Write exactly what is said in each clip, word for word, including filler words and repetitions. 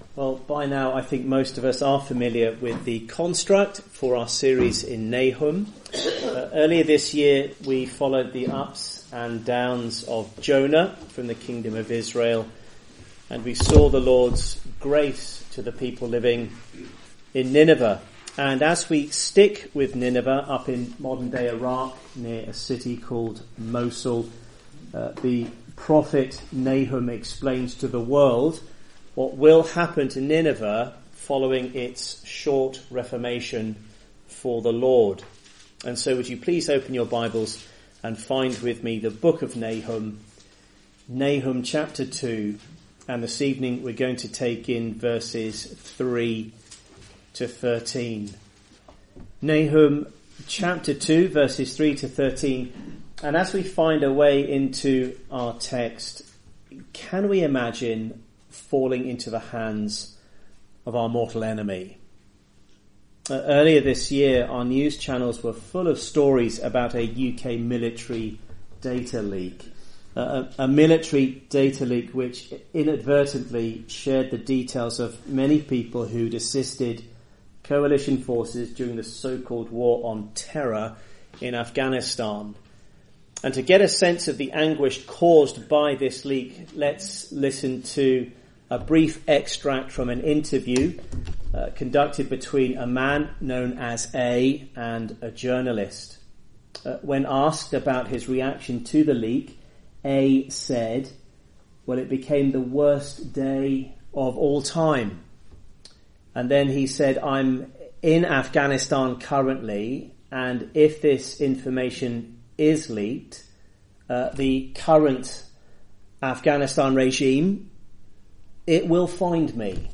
Well, by now I think most of us are familiar with the construct for our series in Nahum. Uh, earlier this year we followed the ups and downs of Jonah from the kingdom of Israel, and we saw the Lord's grace to the people living in Nineveh. And as we stick with Nineveh up in modern-day Iraq near a city called Mosul, uh, the prophet Nahum explains to the world what will happen to Nineveh following its short reformation for the Lord. And so would you please open your Bibles and find with me the book of Nahum, Nahum chapter two, and this evening we're going to take in verses three to thirteen. Nahum chapter two, verses three to thirteen. And as we find our way into our text, can we imagine falling into the hands of our mortal enemy? Uh, earlier this year, our news channels were full of stories about a U K military data leak. Uh, a, a military data leak which inadvertently shared the details of many people who'd assisted coalition forces during the so-called war on terror in Afghanistan. And to get a sense of the anguish caused by this leak, let's listen to a brief extract from an interview uh, conducted between a man known as A and a journalist. Uh, when asked about his reaction to the leak, A said, "Well, it became the worst day of all time." And then he said, "I'm in Afghanistan currently, and if this information is leaked, uh, the current Afghanistan regime, it will find me.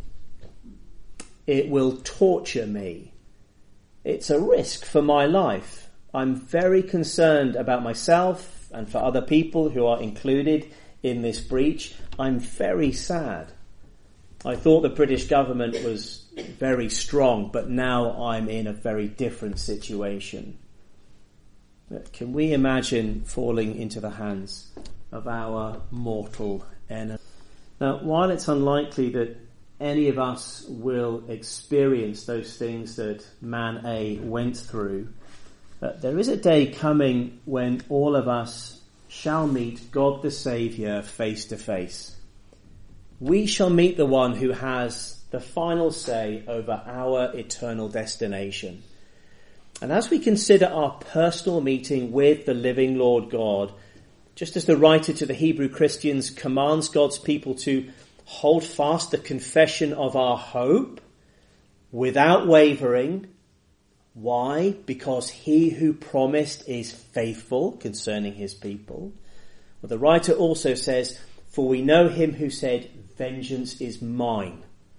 It will torture me. It's a risk for my life. I'm very concerned about myself and for other people who are included in this breach. I'm very sad. I thought the British government was very strong, but now I'm in a very different situation." Can we imagine falling into the hands of our mortal enemy? Now, while it's unlikely that any of us will experience those things that man A went through, uh, there is a day coming when all of us shall meet God the Saviour face to face. We shall meet the one who has the final say over our eternal destination. And as we consider our personal meeting with the living Lord God, just as the writer to the Hebrew Christians commands God's people to hold fast the confession of our hope without wavering. Why? Because he who promised is faithful concerning his people. Well, the writer also says, "For we know him who said, 'Vengeance is mine,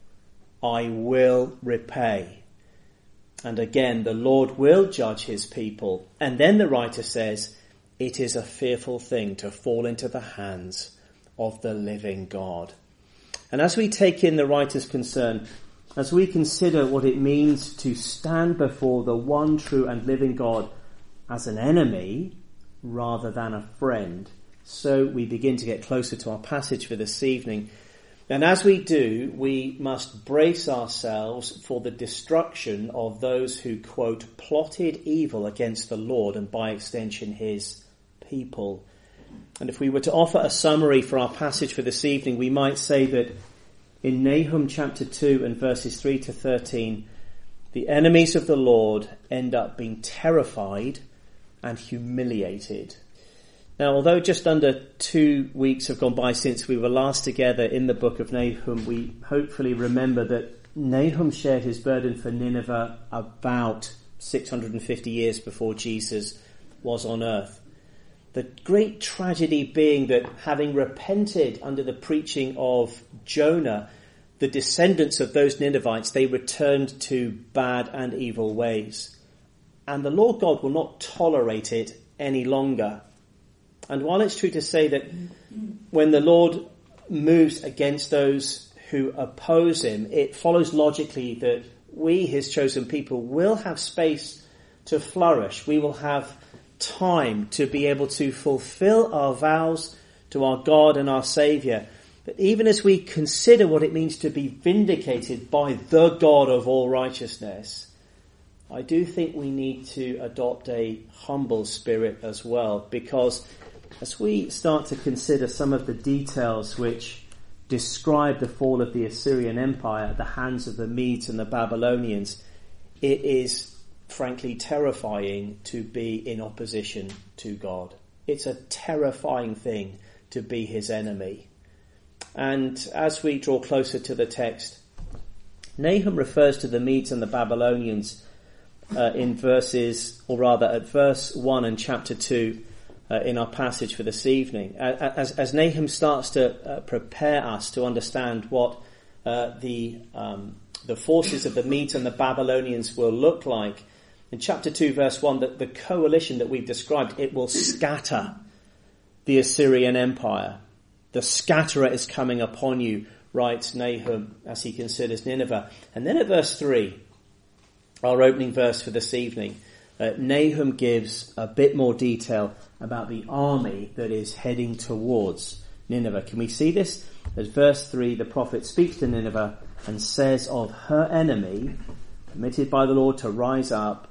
I will repay.'" And again, the Lord will judge his people. And then the writer says, "It is a fearful thing to fall into the hands of the living God." And as we take in the writer's concern, as we consider what it means to stand before the one true and living God as an enemy rather than a friend, so we begin to get closer to our passage for this evening. And as we do, we must brace ourselves for the destruction of those who, quote, plotted evil against the Lord and by extension his people. And if we were to offer a summary for our passage for this evening, we might say that in Nahum chapter two and verses three to thirteen, the enemies of the Lord end up being terrified and humiliated. Now, although just under two weeks have gone by since we were last together in the book of Nahum, we hopefully remember that Nahum shared his burden for Nineveh about six hundred fifty years before Jesus was on earth. The great tragedy being that having repented under the preaching of Jonah, the descendants of those Ninevites, they returned to bad and evil ways. And the Lord God will not tolerate it any longer. And while it's true to say that when the Lord moves against those who oppose him, it follows logically that we, his chosen people, will have space to flourish. We will have time to be able to fulfill our vows to our God and our Saviour. But even as we consider what it means to be vindicated by the God of all righteousness, I do think we need to adopt a humble spirit as well, because as we start to consider some of the details which describe the fall of the Assyrian Empire at the hands of the Medes and the Babylonians, it is frankly terrifying to be in opposition to God. It's a terrifying thing to be his enemy. And as we draw closer to the text, Nahum refers to the Medes and the Babylonians uh, in verses, or rather at verse one and chapter two uh, in our passage for this evening. As, as Nahum starts to uh, prepare us to understand what uh, the um, the forces of the Medes and the Babylonians will look like, in chapter two, verse one, that the coalition that we've described, it will scatter the Assyrian Empire. The scatterer is coming upon you, writes Nahum as he considers Nineveh. And then at verse three, our opening verse for this evening, uh, Nahum gives a bit more detail about the army that is heading towards Nineveh. Can we see this? As verse three, the prophet speaks to Nineveh and says of her enemy, permitted by the Lord to rise up,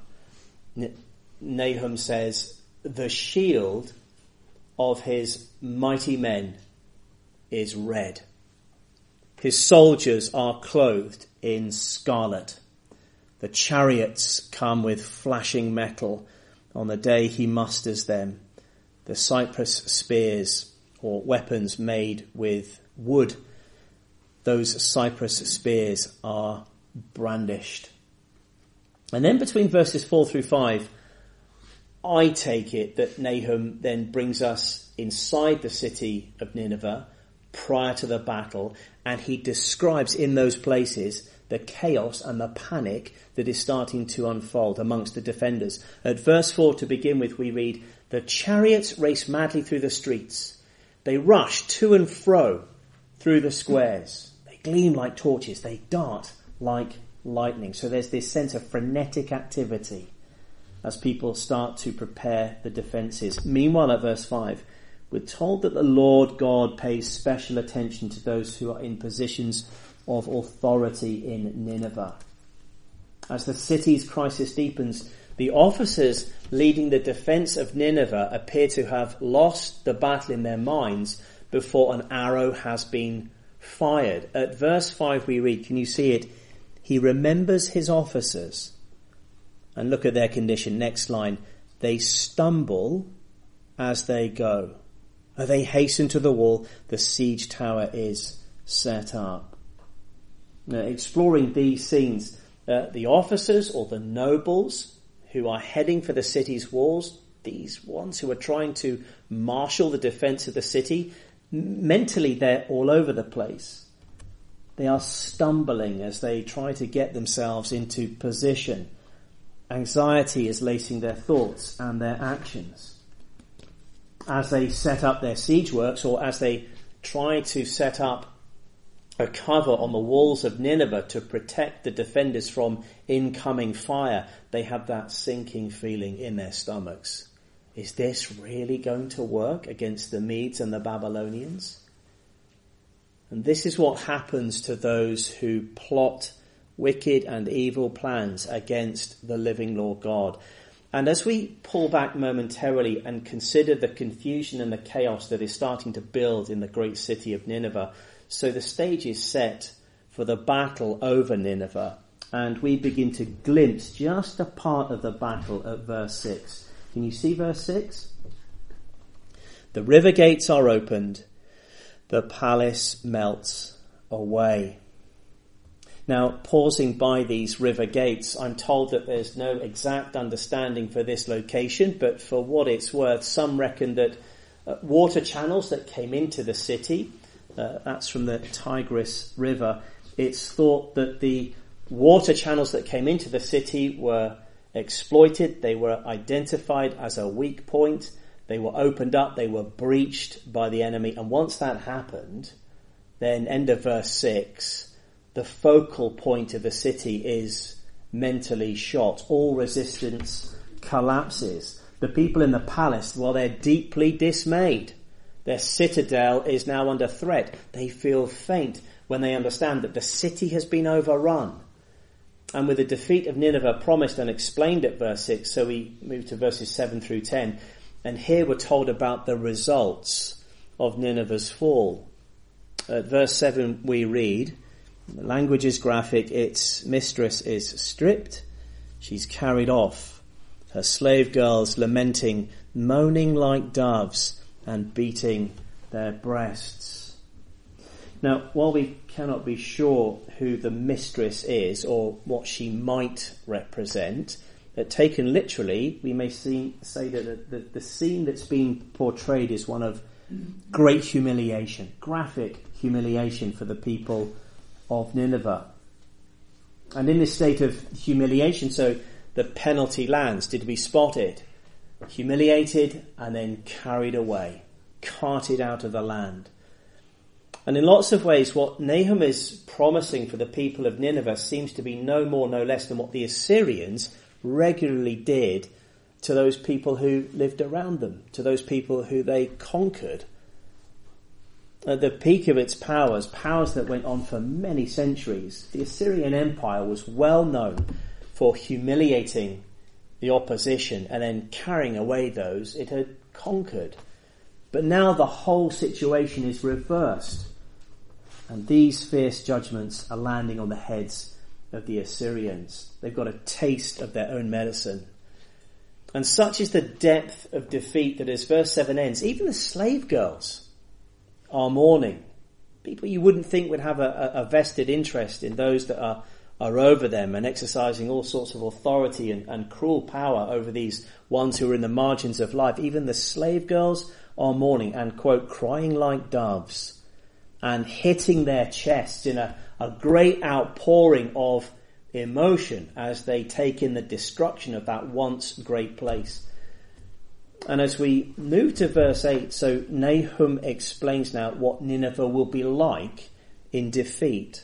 Nahum says, the shield of his mighty men is red. His soldiers are clothed in scarlet. The chariots come with flashing metal on the day he musters them. The cypress spears, or weapons made with wood, those cypress spears are brandished. And then between verses four through five, I take it that Nahum then brings us inside the city of Nineveh prior to the battle, and he describes in those places the chaos and the panic that is starting to unfold amongst the defenders. At verse four to begin with, we read, the chariots race madly through the streets. They rush to and fro through the squares. They gleam like torches. They dart like lightning. So there's this sense of frenetic activity as people start to prepare the defences. Meanwhile, at verse five, we're told that the Lord God pays special attention to those who are in positions of authority in Nineveh. As the city's crisis deepens, the officers leading the defence of Nineveh appear to have lost the battle in their minds before an arrow has been fired. At verse five we read, can you see it? He remembers his officers. And look at their condition. Next line. They stumble as they go. They hasten to the wall. The siege tower is set up. Now, exploring these scenes, uh, the officers or the nobles who are heading for the city's walls, these ones who are trying to marshal the defense of the city, mentally they're all over the place. They are stumbling as they try to get themselves into position. Anxiety is lacing their thoughts and their actions. As they set up their siege works, or as they try to set up a cover on the walls of Nineveh to protect the defenders from incoming fire, they have that sinking feeling in their stomachs. Is this really going to work against the Medes and the Babylonians? And this is what happens to those who plot wicked and evil plans against the living Lord God. And as we pull back momentarily and consider the confusion and the chaos that is starting to build in the great city of Nineveh, so the stage is set for the battle over Nineveh, and we begin to glimpse just a part of the battle at verse six. Can you see verse six? The river gates are opened, the palace melts away. Now, pausing by these river gates, I'm told that there's no exact understanding for this location, but for what it's worth, some reckon that uh, water channels that came into the city, uh, that's from the Tigris River, it's thought that the water channels that came into the city were exploited, they were identified as a weak point, they were opened up, they were breached by the enemy, and once that happened, then end of verse six, the focal point of the city is mentally shot. All resistance collapses. The people in the palace, well, they're deeply dismayed. Their citadel is now under threat. They feel faint when they understand that the city has been overrun. And with the defeat of Nineveh promised and explained at verse six, so we move to verses seven through ten. And here we're told about the results of Nineveh's fall. At verse seven we read, the language is graphic, its mistress is stripped, she's carried off, her slave girls lamenting, moaning like doves and beating their breasts. Now, while we cannot be sure who the mistress is or what she might represent, that taken literally, we may see, say that the, the scene that's being portrayed is one of great humiliation, graphic humiliation for the people of Nineveh. And in this state of humiliation, so the penalty lands, did we spot it? Humiliated and then carried away, carted out of the land. And in lots of ways, what Nahum is promising for the people of Nineveh seems to be no more, no less than what the Assyrians regularly did to those people who lived around them, to those people who they conquered. At the peak of its powers, powers that went on for many centuries, the Assyrian Empire was well known for humiliating the opposition and then carrying away those it had conquered. But now the whole situation is reversed, and these fierce judgments are landing on the heads of the Assyrians. They've got a taste of their own medicine. And such is the depth of defeat that as verse seven ends, even the slave girls are mourning. People you wouldn't think would have a, a vested interest in those that are, are over them and exercising all sorts of authority and, and cruel power over these ones who are in the margins of life. Even the slave girls are mourning and, quote, crying like doves and hitting their chests in a, a great outpouring of emotion as they take in the destruction of that once great place. And as we move to verse eight, so Nahum explains now what Nineveh will be like in defeat.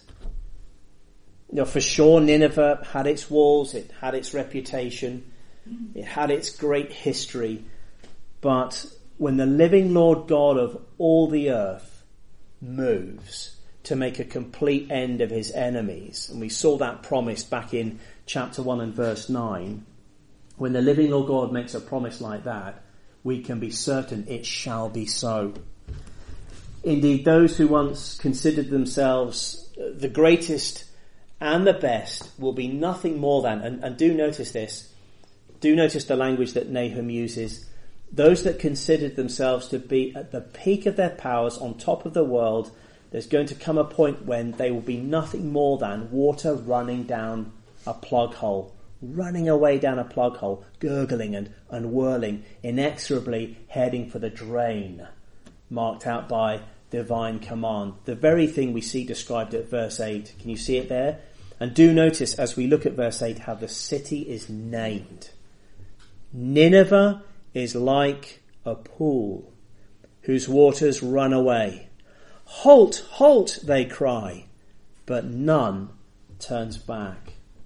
You know, for sure Nineveh had its walls, it had its reputation, it had its great history, but when the living Lord God of all the earth moves to make a complete end of his enemies, and we saw that promised back in chapter one and verse nine, when the living Lord God makes a promise like that, we can be certain it shall be so. Indeed, those who once considered themselves the greatest and the best will be nothing more than, and, and do notice this, do notice the language that Nahum uses, those that considered themselves to be at the peak of their powers on top of the world, there's going to come a point when they will be nothing more than water running down a plug hole, running away down a plug hole, gurgling and, and whirling, inexorably heading for the drain, marked out by divine command. The very thing we see described at verse eight. Can you see it there? And do notice as we look at verse eight how the city is named. Nineveh is like a pool whose waters run away. Halt, halt, they cry, but none turns back.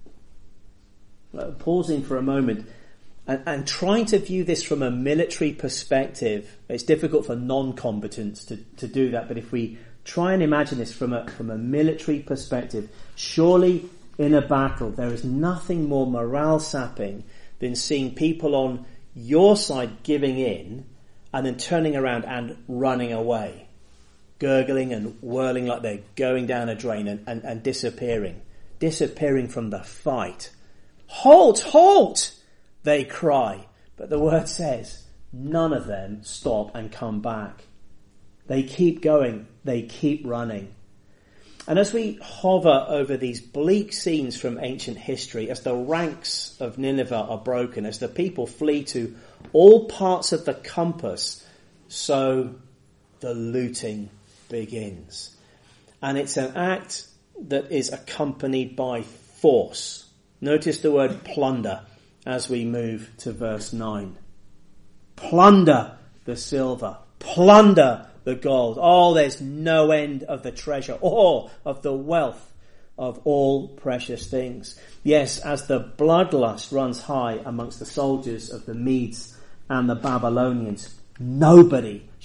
Pausing for a moment and, and trying to view this from a military perspective. It's difficult for non-combatants to, to do that, but if we try and imagine this from a, from a military perspective, surely in a battle there is nothing more morale sapping than seeing people on your side giving in and then turning around and running away, gurgling and whirling like they're going down a drain and, and, and disappearing, disappearing from the fight. Halt, halt, they cry. But the word says none of them stop and come back. They keep going. They keep running. And as we hover over these bleak scenes from ancient history, as the ranks of Nineveh are broken, as the people flee to all parts of the compass, so the looting begins. And it's an act that is accompanied by force. Notice the word plunder as we move to verse nine. Plunder the silver. Plunder the gold. Oh, there's no end of the treasure or of the wealth of all precious things. Yes, as the bloodlust runs high amongst the soldiers of the Medes and the Babylonians, nobody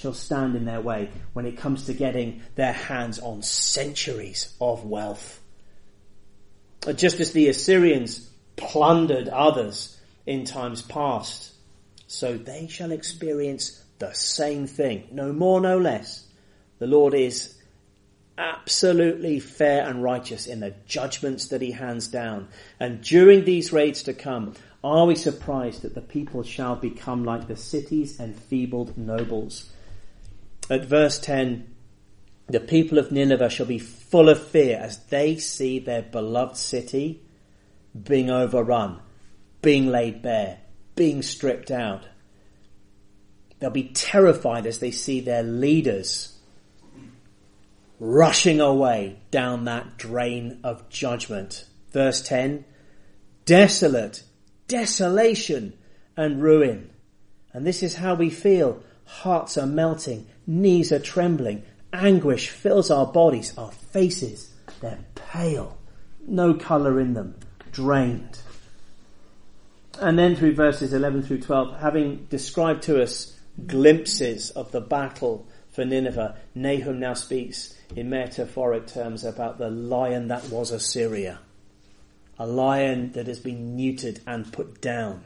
shall stand in their way when it comes to getting their hands on centuries of wealth. Just as the Assyrians plundered others in times past, so they shall experience the same thing, no more, no less. The Lord is absolutely fair and righteous in the judgments that he hands down. And during these raids to come, are we surprised that the people shall become like the city's enfeebled nobles? At verse ten, the people of Nineveh shall be full of fear as they see their beloved city being overrun, being laid bare, being stripped out. They'll be terrified as they see their leaders rushing away down that drain of judgment. Verse ten, desolate, desolation and ruin. And this is how we feel. Hearts are melting, knees are trembling, anguish fills our bodies, our faces, they're pale, no colour in them, drained. And then through verses eleven through twelve, having described to us glimpses of the battle for Nineveh, Nahum now speaks in metaphoric terms about the lion that was Assyria. A lion that has been neutered and put down.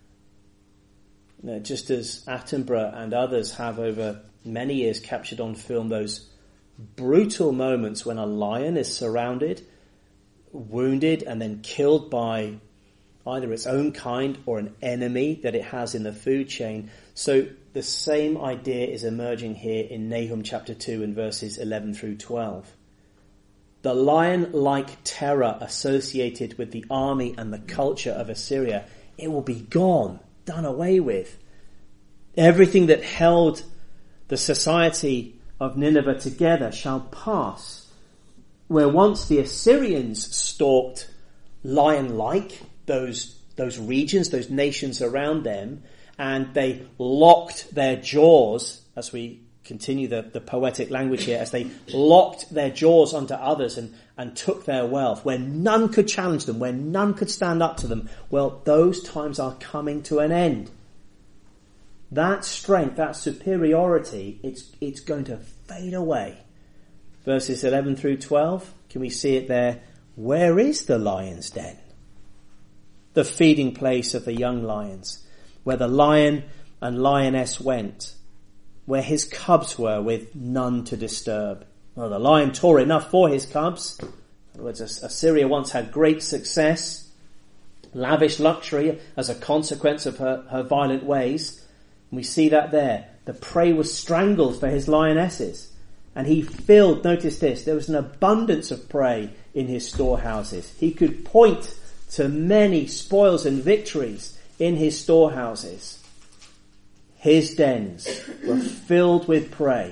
Now, just as Attenborough and others have over many years captured on film those brutal moments when a lion is surrounded, wounded and then killed by either its own kind or an enemy that it has in the food chain. So the same idea is emerging here in Nahum chapter two and verses eleven through twelve. The lion-like terror associated with the army and the culture of Assyria, it will be gone, done away with. Everything that held the society of Nineveh together shall pass. Where once the Assyrians stalked lion-like those, those regions, those nations around them, and they locked their jaws, as we continue the, the poetic language here, as they locked their jaws onto others and, and took their wealth, where none could challenge them, where none could stand up to them, well, those times are coming to an end. That strength, that superiority, it's, it's going to fade away. Verses eleven through twelve, can we see it there? Where is the lion's den? The feeding place of the young lions, where the lion and lioness went, where his cubs were with none to disturb. Well, the lion tore enough for his cubs. In other words, Assyria once had great success, lavish luxury as a consequence of her, her violent ways. And we see that there. The prey was strangled for his lionesses. And he filled, notice this, there was an abundance of prey in his storehouses. He could point to many spoils and victories in his storehouses. His dens were filled with prey.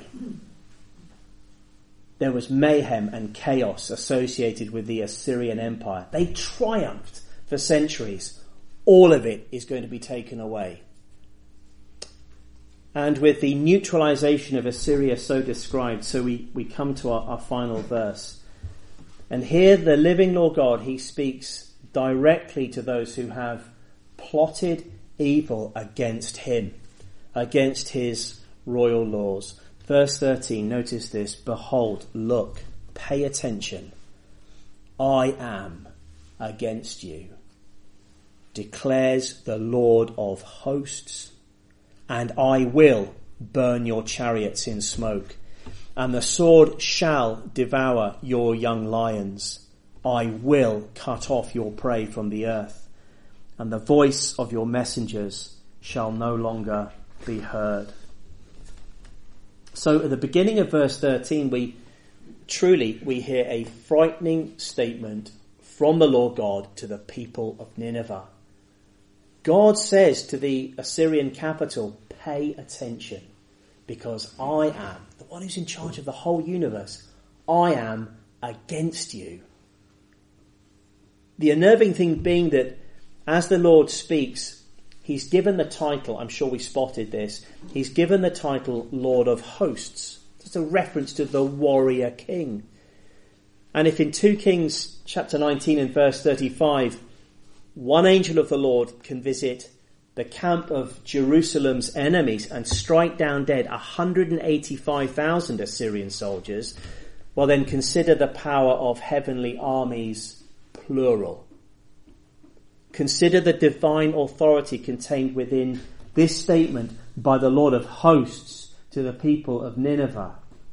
There was mayhem and chaos associated with the Assyrian Empire. They triumphed for centuries. All of it is going to be taken away. And with the neutralization of Assyria so described, so we, we come to our, our final verse. And here the living Lord God, he speaks directly to those who have plotted evil against him, against his royal laws. Verse thirteen, notice this. Behold, look, pay attention. I am against you, declares the Lord of hosts, and I will burn your chariots in smoke, and the sword shall devour your young lions. I will cut off your prey from the earth, and the voice of your messengers shall no longer be heard. So at the beginning of verse thirteen, we truly, we hear a frightening statement from the Lord God to the people of Nineveh. God says to the Assyrian capital, pay attention, because I am, the one who's in charge of the whole universe, I am against you. The unnerving thing being that as the Lord speaks, he's given the title, I'm sure we spotted this, he's given the title Lord of Hosts. It's a reference to the warrior king. And if in two Kings chapter nineteen and verse thirty-five, one angel of the Lord can visit the camp of Jerusalem's enemies and strike down dead one hundred eighty-five thousand Assyrian soldiers, well then consider the power of heavenly armies, plural. Consider the divine authority contained within this statement by the Lord of hosts to the people of Nineveh.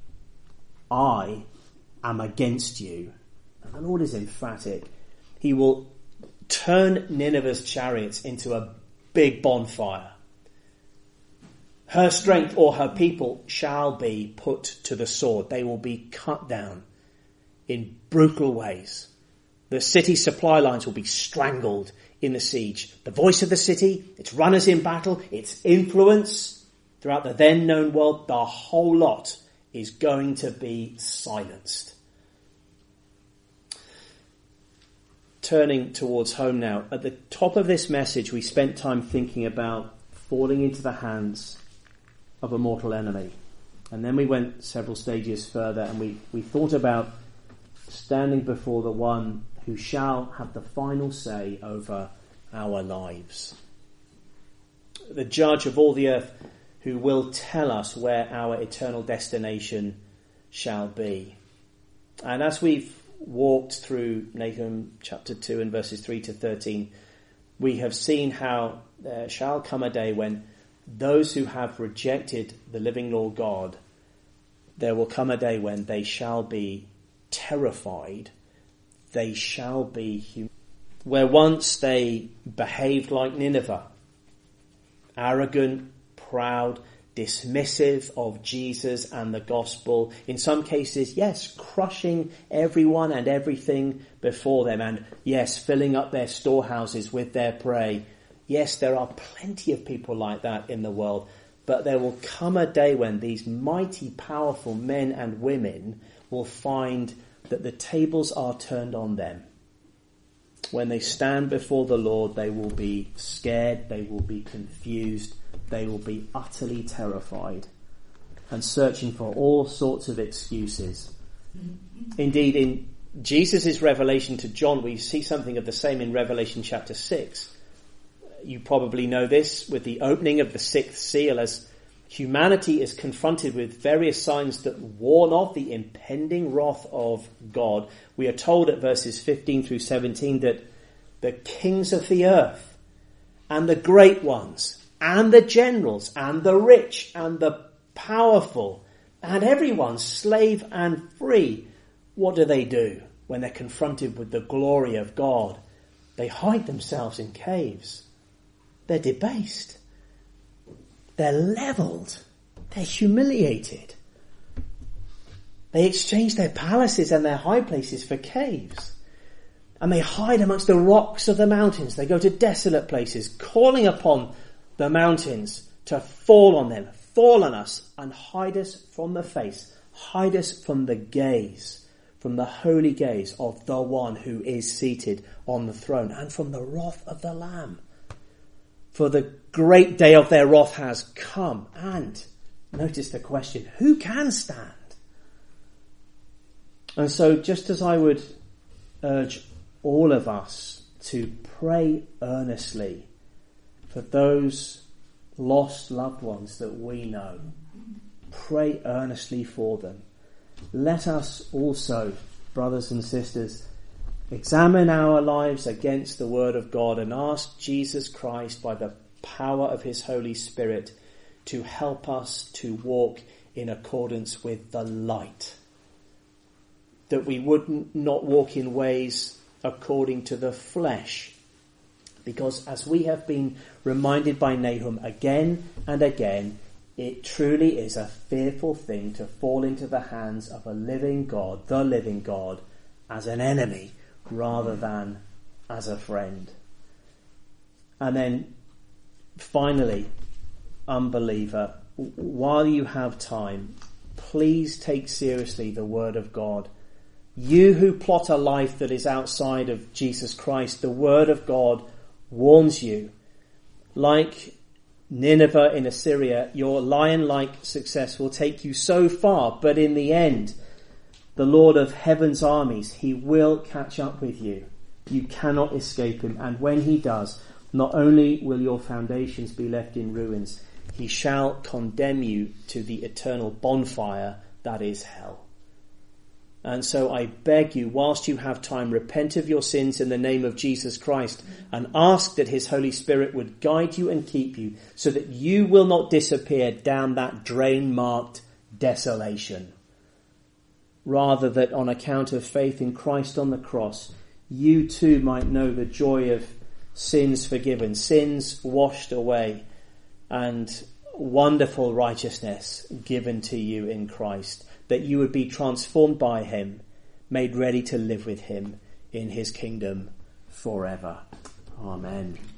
I am against you. And the Lord is emphatic. He will turn Nineveh's chariots into a big bonfire. Her strength or her people shall be put to the sword. They will be cut down in brutal ways. The city supply lines will be strangled in the siege. The voice of the city, its runners in battle, its influence throughout the then known world, the whole lot is going to be silenced. Turning towards home now, at the top of this message we spent time thinking about falling into the hands of a mortal enemy. And then we went several stages further and we, we thought about standing before the one who shall have the final say over our lives. The judge of all the earth, who will tell us where our eternal destination shall be. And as we've walked through Nahum chapter two and verses three to thirteen, we have seen how there shall come a day when those who have rejected the living Lord God, there will come a day when they shall be terrified, they shall be hum- where once they behaved like Nineveh, arrogant, proud, dismissive of Jesus and the gospel. In some cases, yes, crushing everyone and everything before them. And yes, filling up their storehouses with their prey. Yes, there are plenty of people like that in the world. But there will come a day when these mighty, powerful men and women will find that the tables are turned on them. When they stand before the Lord, they will be scared, they will be confused, they will be utterly terrified and searching for all sorts of excuses. Indeed, in Jesus' revelation to John, we see something of the same in Revelation chapter six. You probably know this with the opening of the sixth seal, as humanity is confronted with various signs that warn of the impending wrath of God. We are told at verses fifteen through seventeen that the kings of the earth and the great ones and the generals and the rich and the powerful and everyone, slave and free, what do they do when they're confronted with the glory of God? They hide themselves in caves. They're debased. They're leveled. They're humiliated. They exchange their palaces and their high places for caves. And they hide amongst the rocks of the mountains. They go to desolate places, calling upon the mountains to fall on them, fall on us, and hide us from the face, hide us from the gaze, from the holy gaze of the one who is seated on the throne, and from the wrath of the Lamb. For the great day of their wrath has come. And notice the question, who can stand? And so just as I would urge all of us to pray earnestly for those lost loved ones that we know, pray earnestly for them. Let us also, brothers and sisters, examine our lives against the word of God and ask Jesus Christ by the power of his Holy Spirit to help us to walk in accordance with the light. That we would not walk in ways according to the flesh. Because as we have been reminded by Nahum again and again, it truly is a fearful thing to fall into the hands of a living God, the living God, as an enemy rather than as a friend. And then finally, unbeliever, while you have time, please take seriously the word of God. You who plot a life that is outside of Jesus Christ, the word of God warns you. Like Nineveh in Assyria, your lion-like success will take you so far, but in the end, the Lord of heaven's armies, he will catch up with you. You cannot escape him. And when he does, Not only will your foundations be left in ruins, he shall condemn you to the eternal bonfire that is hell. And so I beg you, whilst you have time, repent of your sins in the name of Jesus Christ and ask that his Holy Spirit would guide you and keep you so that you will not disappear down that drain-marked desolation. Rather that on account of faith in Christ on the cross, you too might know the joy of sins forgiven, sins washed away, and wonderful righteousness given to you in Christ, that you would be transformed by him, made ready to live with him in his kingdom forever. Amen.